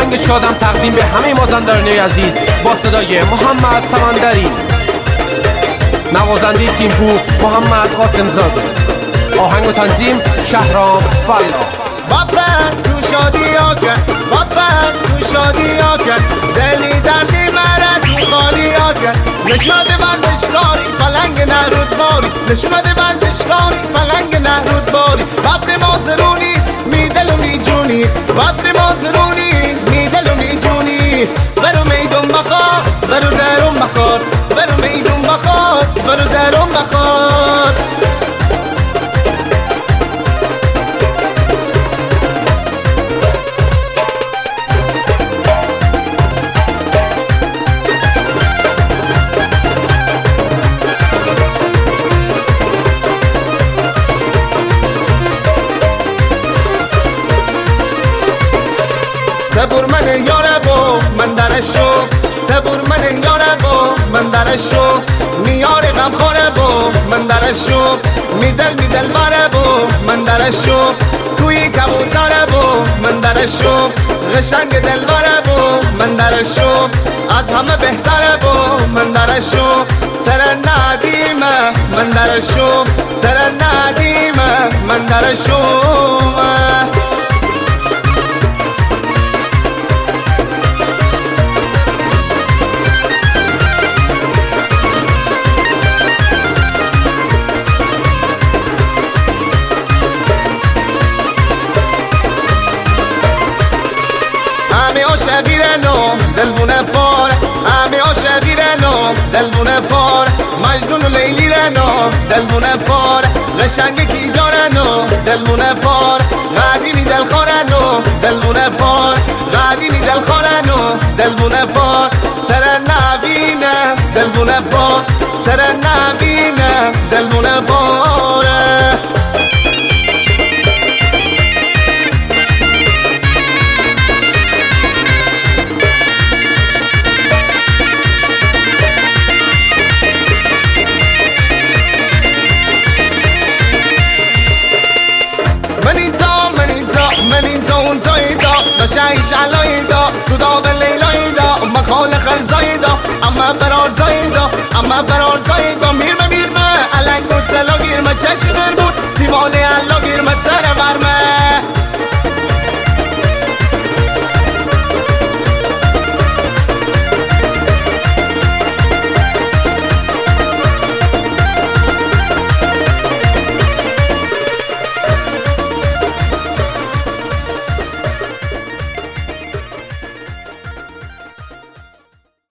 آهنگ شادم تقدیم به همه مازندرانی عزیز با صدای محمد سمندری، نوازنده تیمپو محمد قاسم زاده، آهنگ و تنظیم شهرام فلا. بابر تو شادی ها کرد، بابر تو شادی ها کرد، دلی دردی مرد تو خالی ها کرد. نشناده ورزشکاری پلنگ نهرود باری، نشناده ورزشکاری پلنگ نهرود باری. بابر مازرونی میدل و میجونی، بابر مازرونی میدل و میجونی. برو میدون بخار، برو درون بخار، برو میدون بخار، برو درون بخار. سبور من یاره بو من درشو، سبور من یاره بو من درشو. میاره غم خوره بو من درشو، میدل میدل باره بو من درشو. توی کبوتره بو من درشو، قشنگ دل باره بو من درشو. از همه بهتره بو من درشو. سر ندیمه من درشو، سر ندیمه من درشو. عاشقیرنو دل بونه پار، همه عاشقیرنو دل بونه پار. مجنون و لیلی رنو دل بونه پار، قشنگ کی جارنو دل بونه پار. قدیمی دل خورنو دل بونه پار، قدیمی دل خورنو دل بونه پار. سر نبینه دل بونه پار، سر نبینه دل بونه پار. من این تا اون تایی دا نشایش علایی دا صدا به لیلایی دا مخال خرزایی دا اما برار زایی دا اما برار زایی دا. میرمه میرمه علنگ و تلا گیرمه چشم غیر بود زیباله علا گیرمه سر برمه.